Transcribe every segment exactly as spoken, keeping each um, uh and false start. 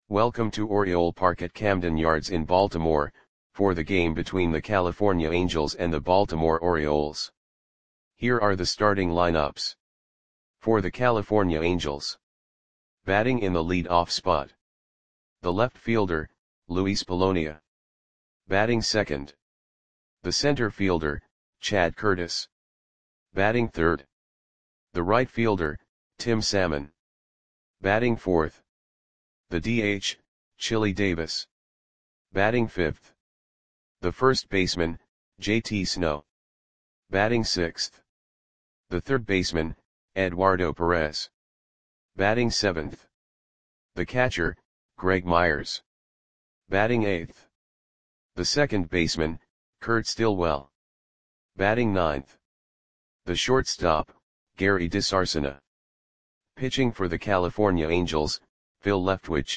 Welcome to Oriole Park at Camden Yards in Baltimore, for the game between the California Angels and the Baltimore Orioles. Here are the starting lineups. For the California Angels. Batting in the lead-off spot. The left fielder, Luis Polonia. Batting second. The center fielder, Chad Curtis. Batting third. The right fielder, Tim Salmon. Batting fourth. The D H, Chili Davis. Batting fifth. The first baseman, J T Snow. Batting sixth. The third baseman, Eduardo Perez. Batting seventh. The catcher, Greg Myers. Batting eighth. The second baseman, Kurt Stillwell. Batting ninth. The shortstop, Gary DeSarcina. Pitching for the California Angels, Phil Leftwich.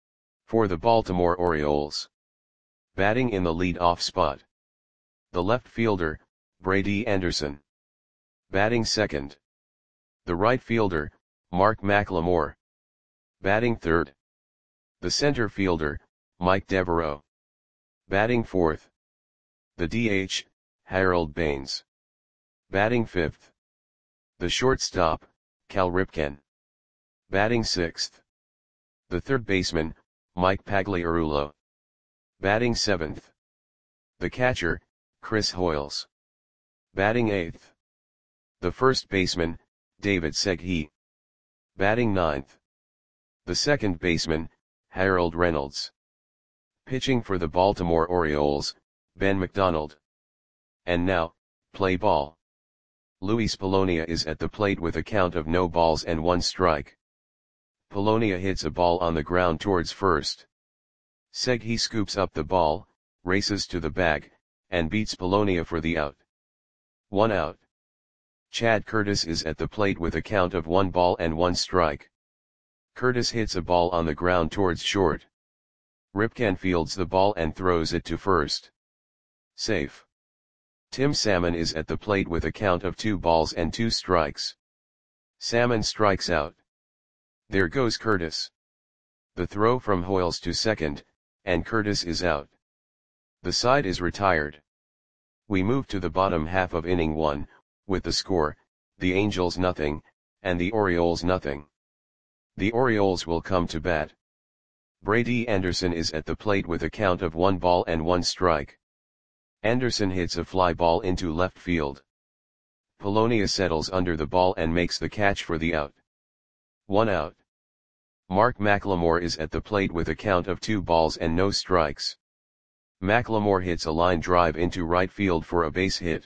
For the Baltimore Orioles. Batting in the lead-off spot. The left fielder, Brady Anderson. Batting second. The right fielder, Mark McLemore. Batting third. The center fielder, Mike Devereaux. Batting fourth. The D H, Harold Baines. Batting fifth. The shortstop, Cal Ripken. Batting sixth. The third baseman, Mike Pagliarulo. Batting seventh. The catcher, Chris Hoiles. Batting eighth. The first baseman, David Segui. Batting ninth. The second baseman, Harold Reynolds. Pitching for the Baltimore Orioles, Ben McDonald. And now, play ball. Luis Polonia is at the plate with a count of no balls and one strike. Polonia hits a ball on the ground towards first. Segui scoops up the ball, races to the bag, and beats Polonia for the out. One out. Chad Curtis is at the plate with a count of one ball and one strike. Curtis hits a ball on the ground towards short. Ripken fields the ball and throws it to first. Safe. Tim Salmon is at the plate with a count of two balls and two strikes. Salmon strikes out. There goes Curtis. The throw from Hoiles to second, and Curtis is out. The side is retired. We move to the bottom half of inning one, with the score, the Angels nothing, and the Orioles nothing. The Orioles will come to bat. Brady Anderson is at the plate with a count of one ball and one strike. Anderson hits a fly ball into left field. Polonia settles under the ball and makes the catch for the out. One out. Mark McLemore is at the plate with a count of two balls and no strikes. McLemore hits a line drive into right field for a base hit.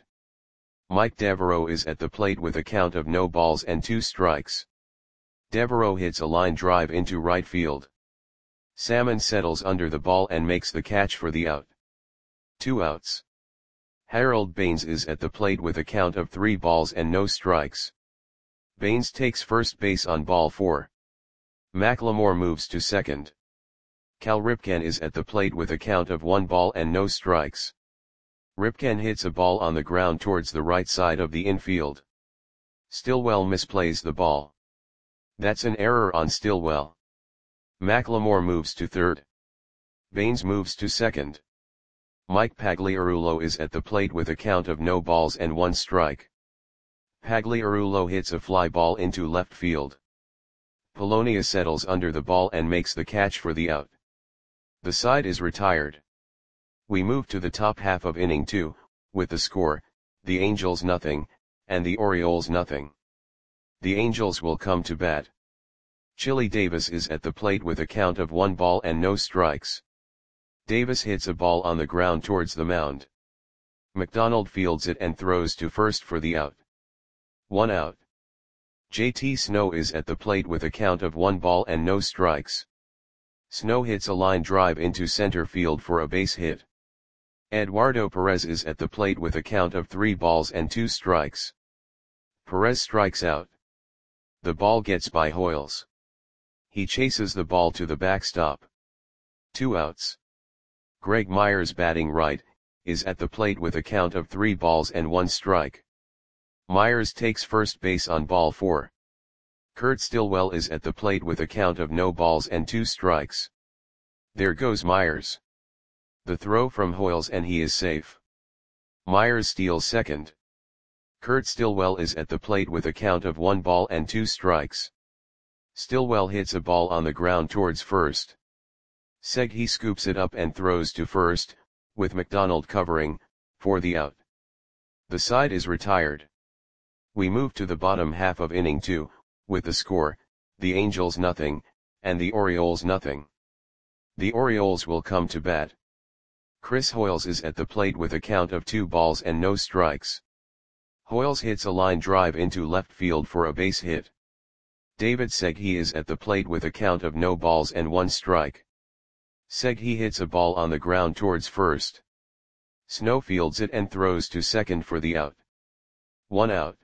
Mike Devereaux is at the plate with a count of no balls and two strikes. Devereaux hits a line drive into right field. Salmon settles under the ball and makes the catch for the out. Two outs. Harold Baines is at the plate with a count of three balls and no strikes. Baines takes first base on ball four. McLemore moves to second. Cal Ripken is at the plate with a count of one ball and no strikes. Ripken hits a ball on the ground towards the right side of the infield. Stillwell misplays the ball. That's an error on Stillwell. McLemore moves to third. Baines moves to second. Mike Pagliarulo is at the plate with a count of no balls and one strike. Pagliarulo hits a fly ball into left field. Polonia settles under the ball and makes the catch for the out. The side is retired. We move to the top half of inning two, with the score, the Angels nothing, and the Orioles nothing. The Angels will come to bat. Chili Davis is at the plate with a count of one ball and no strikes. Davis hits a ball on the ground towards the mound. McDonald fields it and throws to first for the out. One out. J T Snow is at the plate with a count of one ball and no strikes. Snow hits a line drive into center field for a base hit. Eduardo Perez is at the plate with a count of three balls and two strikes. Perez strikes out. The ball gets by Hoiles. He chases the ball to the backstop. Two outs. Greg Myers, batting right, is at the plate with a count of three balls and one strike. Myers takes first base on ball four. Kurt Stillwell is at the plate with a count of no balls and two strikes. There goes Myers. The throw from Hoyles and he is safe. Myers steals second. Kurt Stillwell is at the plate with a count of one ball and two strikes. Stillwell hits a ball on the ground towards first. Seghi scoops it up and throws to first, with McDonald covering, for the out. The side is retired. We move to the bottom half of inning two, with the score, the Angels nothing, and the Orioles nothing. The Orioles will come to bat. Chris Hoyles is at the plate with a count of two balls and no strikes. Hoyles hits a line drive into left field for a base hit. David Seghi is at the plate with a count of no balls and one strike. Seghi hits a ball on the ground towards first. Snow fields it and throws to second for the out. One out.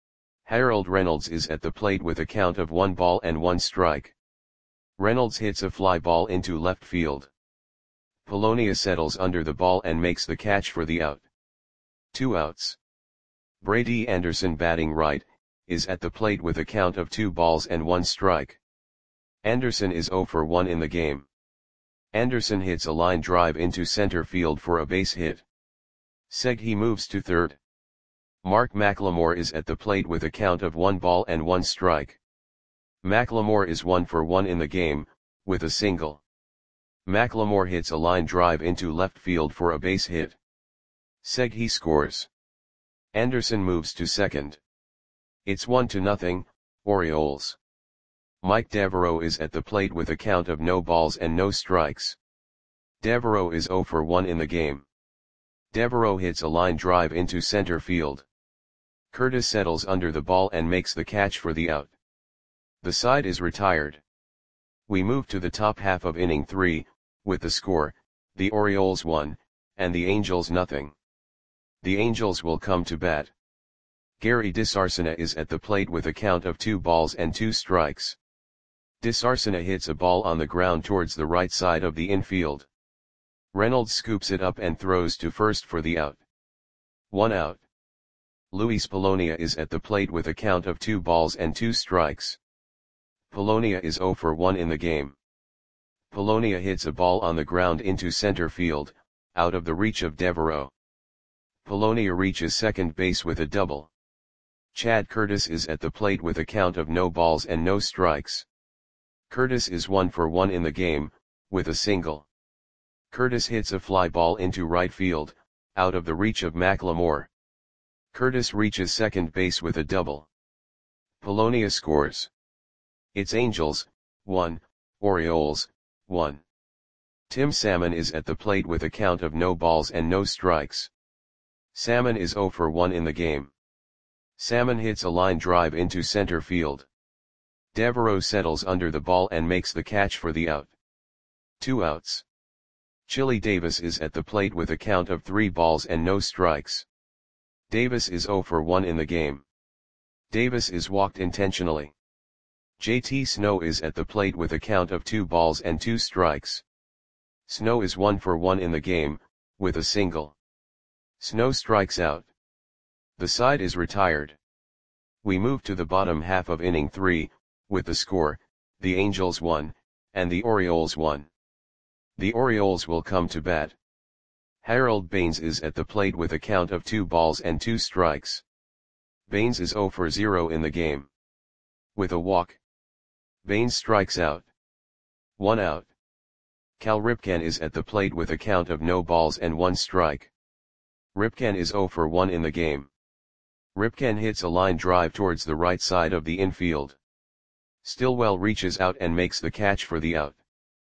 Harold Reynolds is at the plate with a count of one ball and one strike. Reynolds hits a fly ball into left field. Polonia settles under the ball and makes the catch for the out. Two outs. Brady Anderson, batting right, is at the plate with a count of two balls and one strike. Anderson is zero for one in the game. Anderson hits a line drive into center field for a base hit. Seghi moves to third. Mark McLemore is at the plate with a count of one ball and one strike. McLemore is one for one in the game, with a single. McLemore hits a line drive into left field for a base hit. Seghi scores. Anderson moves to second. It's one to nothing, Orioles. Mike Devereaux is at the plate with a count of no balls and no strikes. Devereaux is zero for one in the game. Devereaux hits a line drive into center field. Curtis settles under the ball and makes the catch for the out. The side is retired. We move to the top half of inning three, with the score, the Orioles one, and the Angels nothing. The Angels will come to bat. Gary DeSarcina is at the plate with a count of two balls and two strikes. DeSarcina hits a ball on the ground towards the right side of the infield. Reynolds scoops it up and throws to first for the out. One out. Luis Polonia is at the plate with a count of two balls and two strikes. Polonia is zero for one in the game. Polonia hits a ball on the ground into center field, out of the reach of Devereaux. Polonia reaches second base with a double. Chad Curtis is at the plate with a count of no balls and no strikes. Curtis is one for one in the game, with a single. Curtis hits a fly ball into right field, out of the reach of McLemore. Curtis reaches second base with a double. Polonia scores. It's Angels, one, Orioles, one. Tim Salmon is at the plate with a count of no balls and no strikes. Salmon is zero for one in the game. Salmon hits a line drive into center field. Devereaux settles under the ball and makes the catch for the out. Two outs. Chili Davis is at the plate with a count of three balls and no strikes. Davis is zero for one in the game. Davis is walked intentionally. J T Snow is at the plate with a count of two balls and two strikes. Snow is one for one in the game, with a single. Snow strikes out. The side is retired. We move to the bottom half of inning three, with the score, the Angels one, and the Orioles one. The Orioles will come to bat. Harold Baines is at the plate with a count of two balls and two strikes. Baines is zero for zero in the game. With a walk. Baines strikes out. One out. Cal Ripken is at the plate with a count of no balls and one strike. Ripken is zero for one in the game. Ripken hits a line drive towards the right side of the infield. Stillwell reaches out and makes the catch for the out.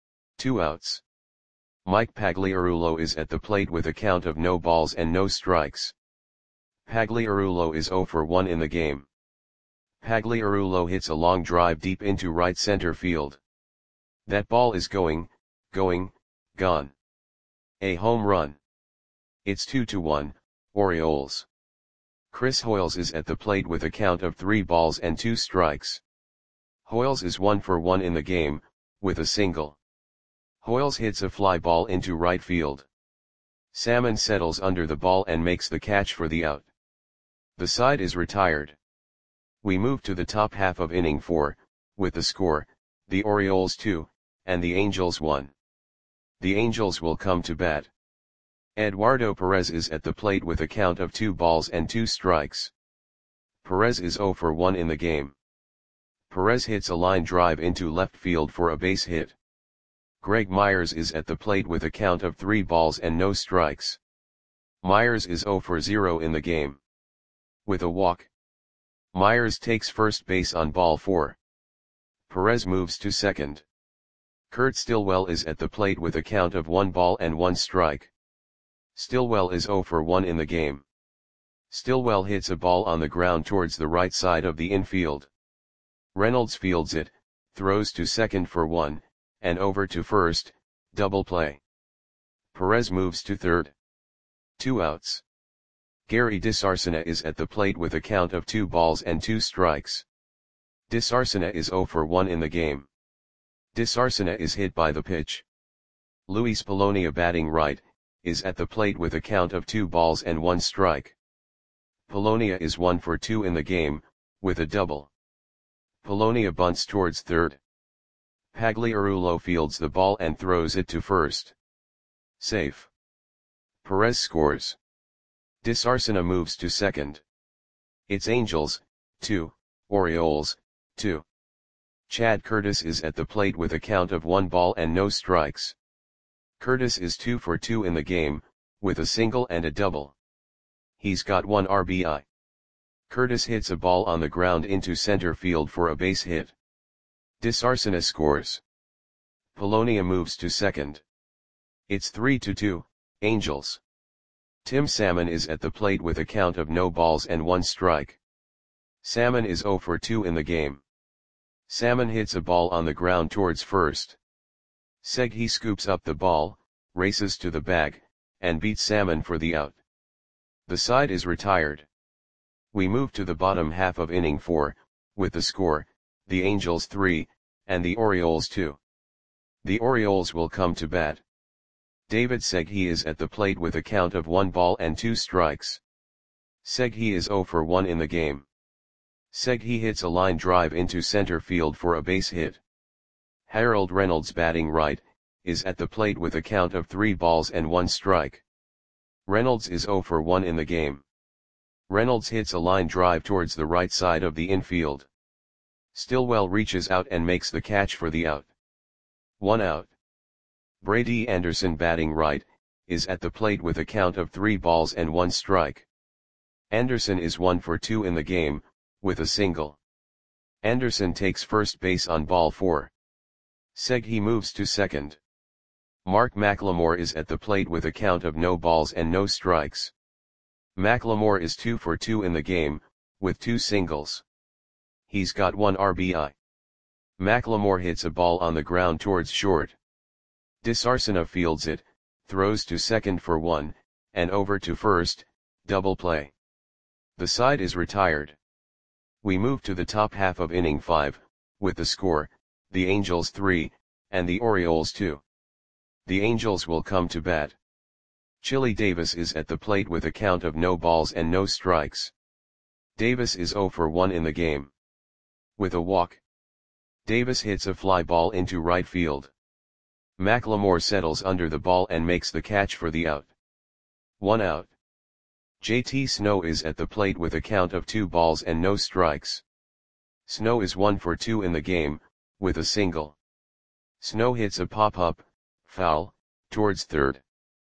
Two outs. Mike Pagliarulo is at the plate with a count of no balls and no strikes. Pagliarulo is zero for one in the game. Pagliarulo hits a long drive deep into right center field. That ball is going, going, gone. A home run. It's two to one, Orioles. Chris Hoyles is at the plate with a count of three balls and two strikes. Hoyles is one for one in the game, with a single. Hoyles hits a fly ball into right field. Salmon settles under the ball and makes the catch for the out. The side is retired. We move to the top half of inning four, with the score, the Orioles two, and the Angels one. The Angels will come to bat. Eduardo Perez is at the plate with a count of two balls and two strikes. Perez is zero for one in the game. Perez hits a line drive into left field for a base hit. Greg Myers is at the plate with a count of three balls and no strikes. Myers is zero for zero in the game. With a walk. Myers takes first base on ball four. Perez moves to second. Kurt Stillwell is at the plate with a count of one ball and one strike. Stillwell is zero for one in the game. Stillwell hits a ball on the ground towards the right side of the infield. Reynolds fields it, throws to second for one, and over to first, double play. Perez moves to third. Two outs. Gary DeSarcina is at the plate with a count of two balls and two strikes. DeSarcina is zero for one in the game. DeSarcina is hit by the pitch. Luis Polonia, batting right, is at the plate with a count of two balls and one strike. Polonia is one for two in the game, with a double. Polonia bunts towards third. Pagliarulo fields the ball and throws it to first. Safe. Perez scores. DeSarcina moves to second. It's Angels, two, Orioles, two. Chad Curtis is at the plate with a count of one ball and no strikes. Curtis is two for two in the game, with a single and a double. He's got one R B I. Curtis hits a ball on the ground into center field for a base hit. DeSarcina scores. Polonia moves to second. It's three to two, Angels. Tim Salmon is at the plate with a count of no balls and one strike. Salmon is zero for two in the game. Salmon hits a ball on the ground towards first. Segui scoops up the ball, races to the bag, and beats Salmon for the out. The side is retired. We move to the bottom half of inning four, with the score, the Angels three, and the Orioles two. The Orioles will come to bat. David Segui is at the plate with a count of one ball and two strikes. Segui is zero for one in the game. Segui hits a line drive into center field for a base hit. Harold Reynolds, batting right, is at the plate with a count of three balls and one strike. Reynolds is zero for one in the game. Reynolds hits a line drive towards the right side of the infield. Stillwell reaches out and makes the catch for the out. One out. Brady Anderson, batting right, is at the plate with a count of three balls and one strike. Anderson is one for two in the game, with a single. Anderson takes first base on ball four. Segui moves to second. Mark McLemore is at the plate with a count of no balls and no strikes. McLemore is two for two in the game, with two singles. He's got one R B I. McLemore hits a ball on the ground towards short. DeSarcina fields it, throws to second for one, and over to first, double play. The side is retired. We move to the top half of inning five, with the score, the Angels three, and the Orioles two. The Angels will come to bat. Chili Davis is at the plate with a count of no balls and no strikes. Davis is zero for one in the game. With a walk. Davis hits a fly ball into right field. McLemore settles under the ball and makes the catch for the out. One out. J T Snow is at the plate with a count of two balls and no strikes. Snow is one for two in the game, with a single. Snow hits a pop-up, foul, towards third.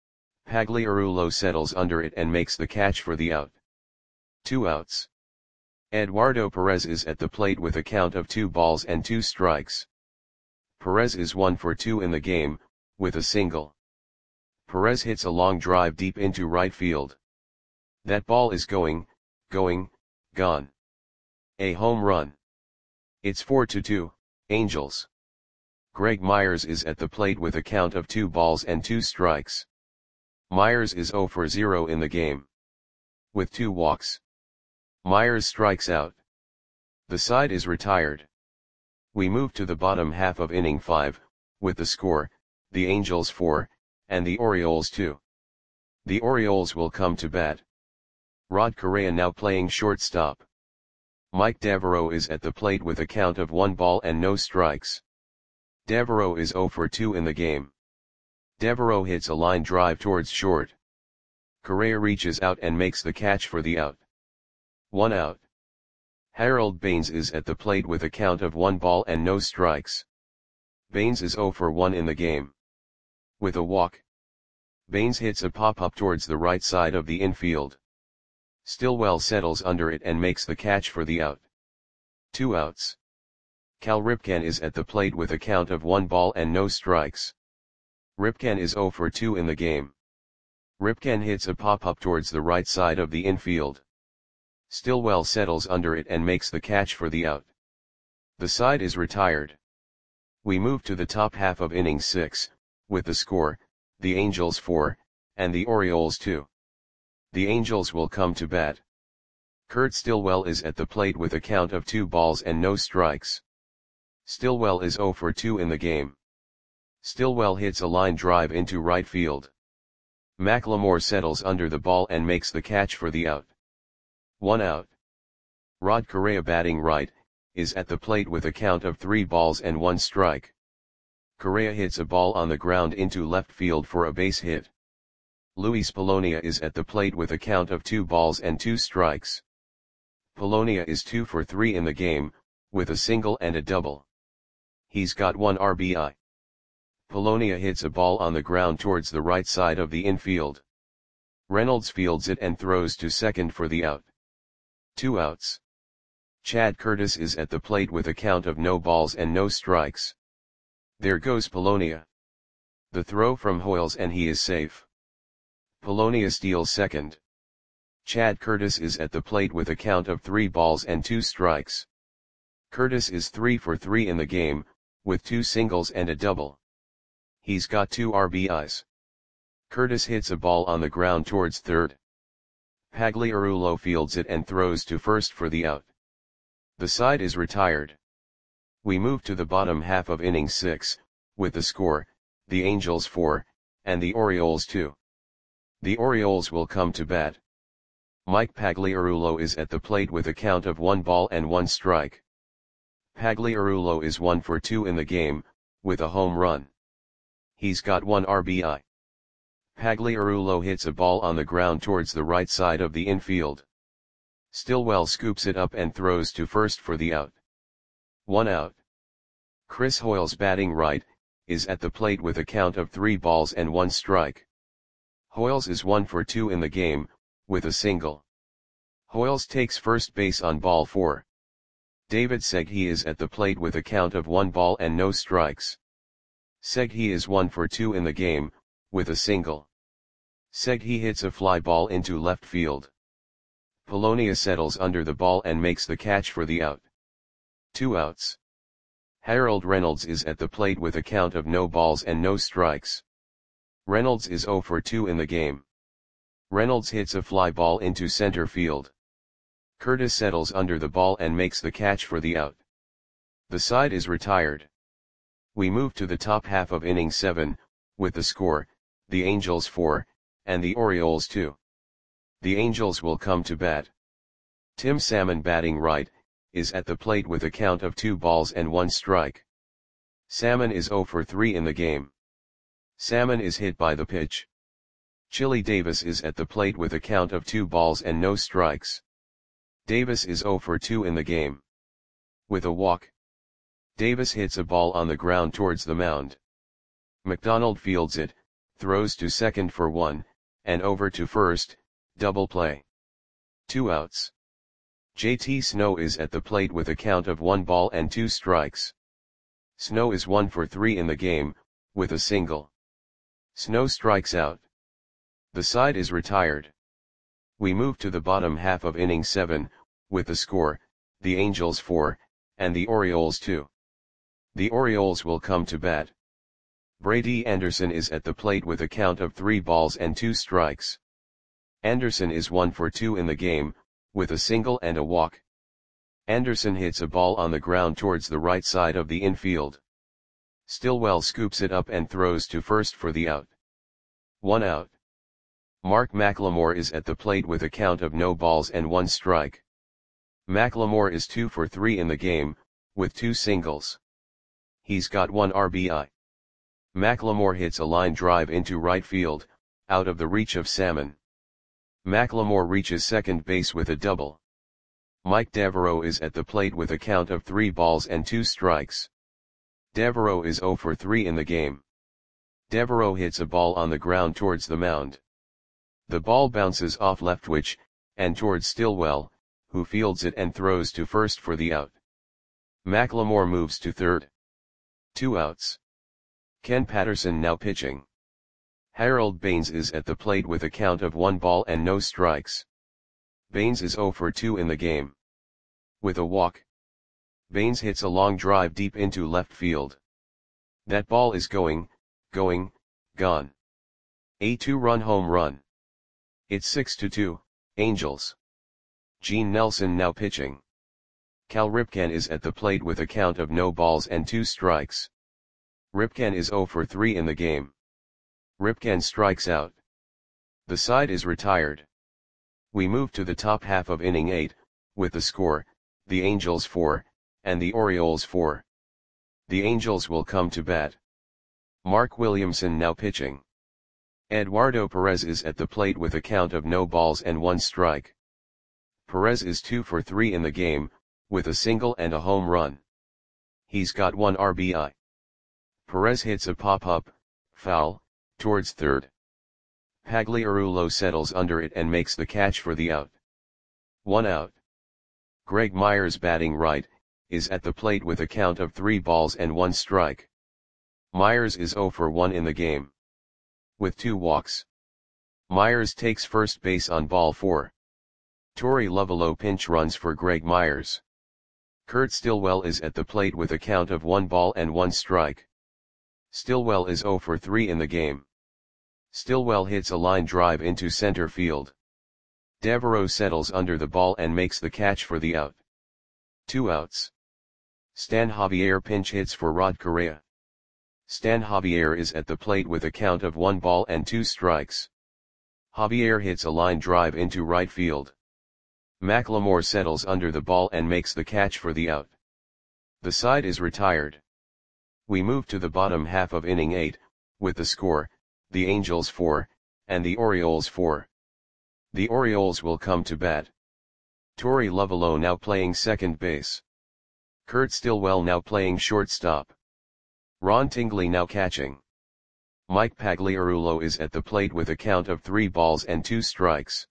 Pagliarulo settles under it and makes the catch for the out. Two outs. Eduardo Perez is at the plate with a count of two balls and two strikes. Perez is one for two in the game, with a single. Perez hits a long drive deep into right field. That ball is going, going, gone. A home run. It's four to two, Angels. Greg Myers is at the plate with a count of two balls and two strikes. Myers is zero for zero in the game. With two walks. Myers strikes out. The side is retired. We move to the bottom half of inning five, with the score, the Angels four, and the Orioles two. The Orioles will come to bat. Rod Correa now playing shortstop. Mike Devereaux is at the plate with a count of one ball and no strikes. Devereaux is zero for two in the game. Devereaux hits a line drive towards short. Correa reaches out and makes the catch for the out. One out. Harold Baines is at the plate with a count of one ball and no strikes. Baines is zero for one in the game. With a walk, Baines hits a pop-up towards the right side of the infield. Stillwell settles under it and makes the catch for the out. Two outs. Cal Ripken is at the plate with a count of one ball and no strikes. Ripken is zero for two in the game. Ripken hits a pop-up towards the right side of the infield. Stillwell settles under it and makes the catch for the out. The side is retired. We move to the top half of inning six, with the score, the Angels four, and the Orioles two. The Angels will come to bat. Kurt Stillwell is at the plate with a count of two balls and no strikes. Stillwell is zero for two in the game. Stillwell hits a line drive into right field. McLemore settles under the ball and makes the catch for the out. One out. Rod Correa, batting right, is at the plate with a count of three balls and one strike. Correa hits a ball on the ground into left field for a base hit. Luis Polonia is at the plate with a count of two balls and two strikes. Polonia is two for three in the game, with a single and a double. He's got one R B I. Polonia hits a ball on the ground towards the right side of the infield. Reynolds fields it and throws to second for the out. Two outs. Chad Curtis is at the plate with a count of no balls and no strikes. There goes Polonia. The throw from Hoyles and he is safe. Polonia steals second. Chad Curtis is at the plate with a count of three balls and two strikes. Curtis is three for three in the game, with two singles and a double. He's got two R B Is. Curtis hits a ball on the ground towards third. Pagliarulo fields it and throws to first for the out. The side is retired. We move to the bottom half of inning six, with the score, the Angels four, and the Orioles two. The Orioles will come to bat. Mike Pagliarulo is at the plate with a count of one ball and one strike. Pagliarulo is one for two in the game, with a home run. He's got one R B I. Pagliarulo hits a ball on the ground towards the right side of the infield. Stillwell scoops it up and throws to first for the out. One out. Chris Hoyles, batting right, is at the plate with a count of three balls and one strike. Hoyles is one for two in the game, with a single. Hoyles takes first base on ball four. David Segui is at the plate with a count of one ball and no strikes. Segui is one for two in the game, with a single. Segui hits a fly ball into left field. Polonia settles under the ball and makes the catch for the out. Two outs. Harold Reynolds is at the plate with a count of no balls and no strikes. Reynolds is zero for two in the game. Reynolds hits a fly ball into center field. Curtis settles under the ball and makes the catch for the out. The side is retired. We move to the top half of inning seven, with the score, the Angels four, and the Orioles two. The Angels will come to bat. Tim Salmon, batting right, is at the plate with a count of two balls and one strike. Salmon is zero for three in the game. Salmon is hit by the pitch. Chili Davis is at the plate with a count of two balls and no strikes. Davis is zero for two in the game. With a walk, Davis hits a ball on the ground towards the mound. McDonald fields it, throws to second for one, and over to first, double play. Two outs. J T Snow is at the plate with a count of one ball and two strikes. Snow is one for three in the game, with a single. Snow strikes out. The side is retired. We move to the bottom half of inning seven, with the score, the Angels four, and the Orioles two. The Orioles will come to bat. Brady Anderson is at the plate with a count of three balls and two strikes. Anderson is one for two in the game, with a single and a walk. Anderson hits a ball on the ground towards the right side of the infield. Stillwell scoops it up and throws to first for the out. One out. Mark McLemore is at the plate with a count of no balls and one strike. McLemore is two for three in the game, with two singles. He's got one R B I. McLemore hits a line drive into right field, out of the reach of Salmon. McLemore reaches second base with a double. Mike Devereaux is at the plate with a count of three balls and two strikes. Devereaux is zero for three in the game. Devereaux hits a ball on the ground towards the mound. The ball bounces off Leftwich, and towards Stillwell, who fields it and throws to first for the out. McLemore moves to third. Two outs. Ken Patterson now pitching. Harold Baines is at the plate with a count of one ball and no strikes. Baines is zero for two in the game. With a walk, Baines hits a long drive deep into left field. That ball is going, going, gone. A two-run home run. It's six to two, Angels. Gene Nelson now pitching. Cal Ripken is at the plate with a count of no balls and two strikes. Ripken is zero for three in the game. Ripken strikes out. The side is retired. We move to the top half of inning eight, with the score, the Angels four, and the Orioles four. The Angels will come to bat. Mark Williamson now pitching. Eduardo Perez is at the plate with a count of no balls and one strike. Perez is two for three in the game, with a single and a home run. He's got one R B I. Perez hits a pop-up, foul, towards third. Pagliarulo settles under it and makes the catch for the out. One out. Greg Myers batting right, is at the plate with a count of three balls and one strike. Myers is zero for one in the game. With two walks. Myers takes first base on ball four. Torey Lovullo pinch runs for Greg Myers. Kurt Stillwell is at the plate with a count of one ball and one strike. Stillwell is zero for three in the game. Stillwell hits a line drive into center field. Devereaux settles under the ball and makes the catch for the out. Two outs. Stan Javier pinch hits for Rod Correa. Stan Javier is at the plate with a count of one ball and two strikes. Javier hits a line drive into right field. McLemore settles under the ball and makes the catch for the out. The side is retired. We move to the bottom half of inning eight, with the score, the Angels four, and the Orioles four. The Orioles will come to bat. Torey Lovullo now playing second base. Kurt Stillwell now playing shortstop. Ron Tingley now catching. Mike Pagliarulo is at the plate with a count of three balls and two strikes.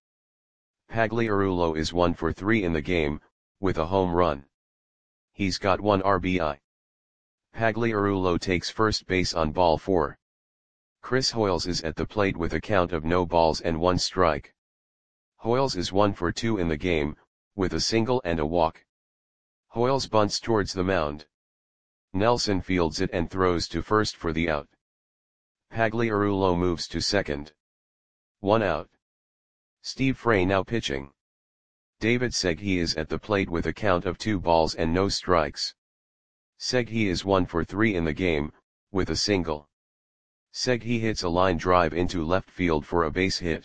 Pagliarulo is one for three in the game, with a home run. He's got one R B I. Pagliarulo takes first base on ball four. Chris Hoiles is at the plate with a count of no balls and one strike. Hoiles is one for two in the game, with a single and a walk. Hoiles bunts towards the mound. Nelson fields it and throws to first for the out. Pagliarulo moves to second. One out. Steve Frey now pitching. David Segui is at the plate with a count of two balls and no strikes. Segui is one for three in the game, with a single. Segui hits a line drive into left field for a base hit.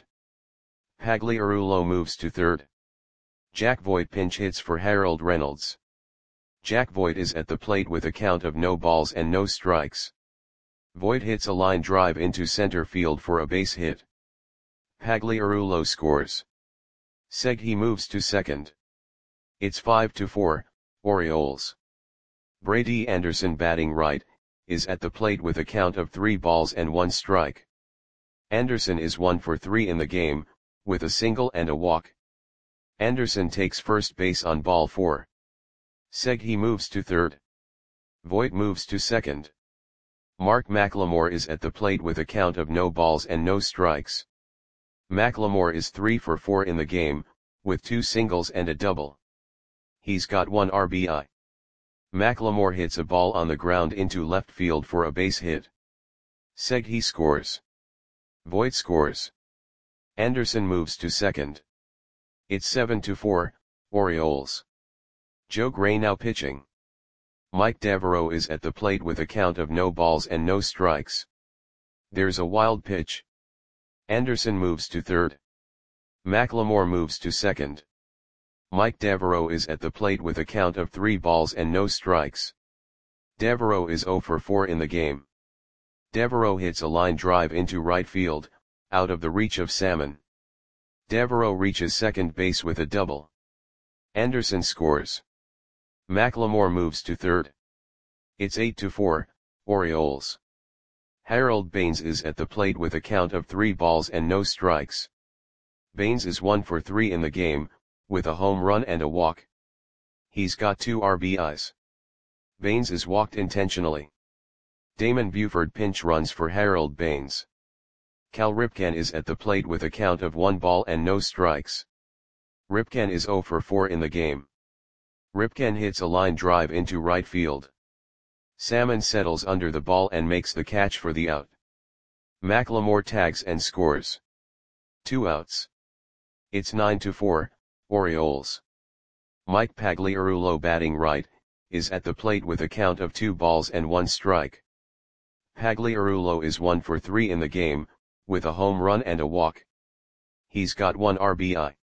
Pagliarulo moves to third. Jack Voigt pinch hits for Harold Reynolds. Jack Voigt is at the plate with a count of no balls and no strikes. Voigt hits a line drive into center field for a base hit. Pagliarulo scores. Segui moves to second. It's five to four, Orioles. Brady Anderson batting right, is at the plate with a count of three balls and one strike. Anderson is one for three in the game, with a single and a walk. Anderson takes first base on ball four. Segui moves to third. Voigt moves to second. Mark McLemore is at the plate with a count of no balls and no strikes. McLemore is three for four in the game, with two singles and a double. He's got one R B I. McLemore hits a ball on the ground into left field for a base hit. Segui scores. Voigt scores. Anderson moves to second. It's seven to four, Orioles. Joe Gray now pitching. Mike Devereaux is at the plate with a count of no balls and no strikes. There's a wild pitch. Anderson moves to third. McLemore moves to second. Mike Devereaux is at the plate with a count of three balls and no strikes. Devereaux is zero for four in the game. Devereaux hits a line drive into right field, out of the reach of Salmon. Devereaux reaches second base with a double. Anderson scores. McLemore moves to third. It's eight to four, Orioles. Harold Baines is at the plate with a count of three balls and no strikes. Baines is one for three in the game, with a home run and a walk. He's got two R B Is. Baines is walked intentionally. Damon Buford pinch runs for Harold Baines. Cal Ripken is at the plate with a count of one ball and no strikes. Ripken is zero for four in the game. Ripken hits a line drive into right field. Salmon settles under the ball and makes the catch for the out. McLemore tags and scores. Two outs. It's nine to four, Orioles. Mike Pagliarulo, batting right, is at the plate with a count of two balls and one strike. Pagliarulo is one for three in the game, with a home run and a walk. He's got one R B I.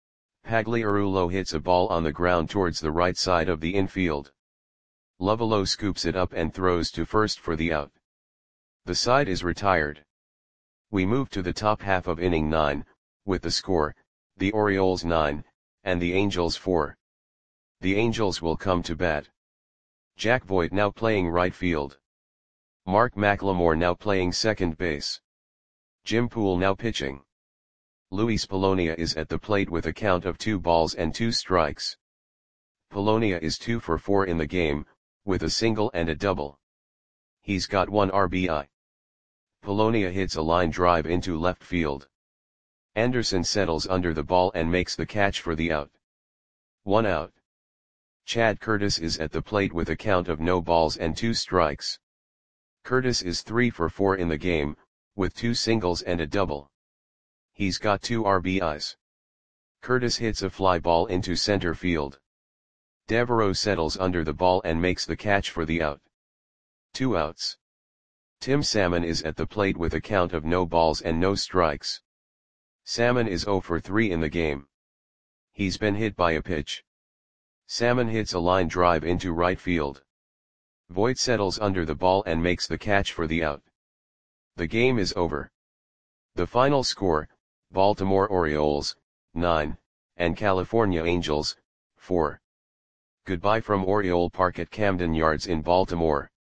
Pagliarulo hits a ball on the ground towards the right side of the infield. Lovullo scoops it up and throws to first for the out. The side is retired. We move to the top half of inning nine, with the score, the Orioles nine, and the Angels four. The Angels will come to bat. Jack Voigt now playing right field. Mark McLemore now playing second base. Jim Poole now pitching. Luis Polonia is at the plate with a count of two balls and two strikes. Polonia is two for four in the game, with a single and a double. He's got one R B I. Polonia hits a line drive into left field. Anderson settles under the ball and makes the catch for the out. One out. Chad Curtis is at the plate with a count of no balls and two strikes. Curtis is three for four in the game, with two singles and a double. He's got two R B Is. Curtis hits a fly ball into center field. Devereaux settles under the ball and makes the catch for the out. Two outs. Tim Salmon is at the plate with a count of no balls and no strikes. Salmon is zero for three in the game. He's been hit by a pitch. Salmon hits a line drive into right field. Voigt settles under the ball and makes the catch for the out. The game is over. The final score, Baltimore Orioles, nine, and California Angels, four. Goodbye from Oriole Park at Camden Yards in Baltimore.